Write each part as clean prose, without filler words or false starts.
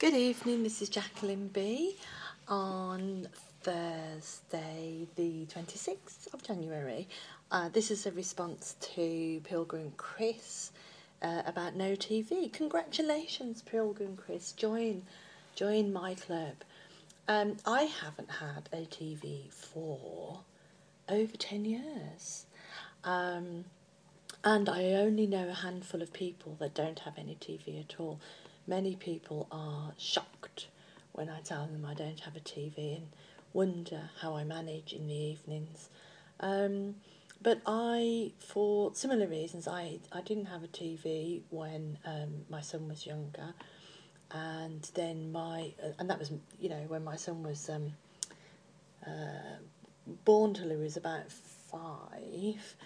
Good evening, this is Jacqueline B. On Thursday, the 26th of January. This is a response to Pilgrim Chris about no TV. Congratulations, Pilgrim Chris. Join my club. I haven't had a TV for over 10 years. And I only know a handful of people that don't have any TV at all. Many people are shocked when I tell them I don't have a TV and wonder how I manage in the evenings. But for similar reasons, I didn't have a TV when my son was younger, and then and that was when my son was born till he was about 5,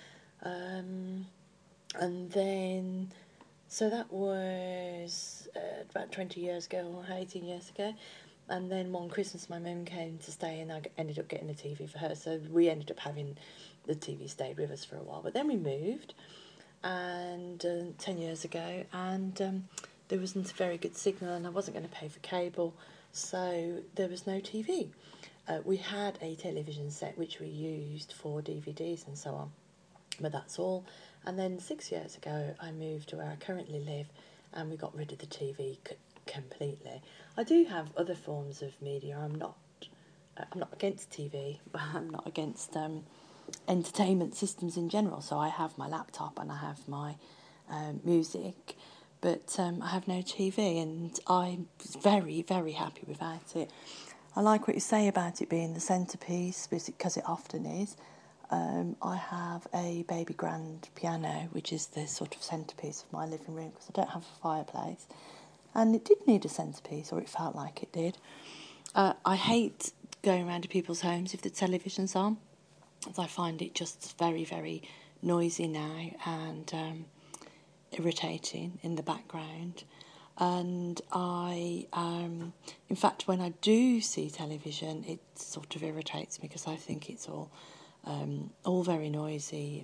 and then. So that was about 20 years ago, or 18 years ago. And then one Christmas my mum came to stay and I ended up getting a TV for her. So we ended up having the TV stayed with us for a while. But then we moved, and 10 years ago, and there wasn't a very good signal and I wasn't going to pay for cable. So there was no TV. We had a television set which we used for DVDs and so on. But that's all. And then 6 years ago, I moved to where I currently live, and we got rid of the TV completely. I do have other forms of media. I'm not against TV, but I'm not against entertainment systems in general. So I have my laptop and I have my music, but I have no TV, and I'm very, very happy without it. I like what you say about it being the centrepiece, because it often is. I have a baby grand piano, which is the sort of centrepiece of my living room, because I don't have a fireplace. And it did need a centrepiece, or it felt like it did. I hate going around to people's homes if the television's on, as I find it just very, very noisy now and irritating in the background. And in fact, when I do see television, it sort of irritates me because I think it's all very noisy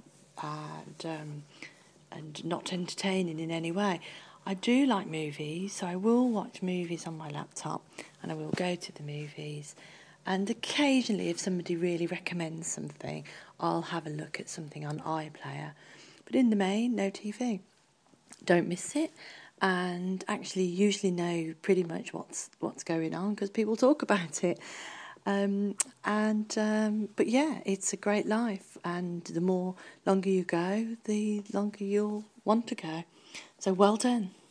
and not entertaining in any way. I do like movies, so I will watch movies on my laptop and I will go to the movies. And occasionally, if somebody really recommends something, I'll have a look at something on iPlayer. But in the main, no TV. Don't miss it. And actually usually know pretty much what's going on because people talk about it. But yeah, it's a great life, and the longer you go, the longer you'll want to go. So well done.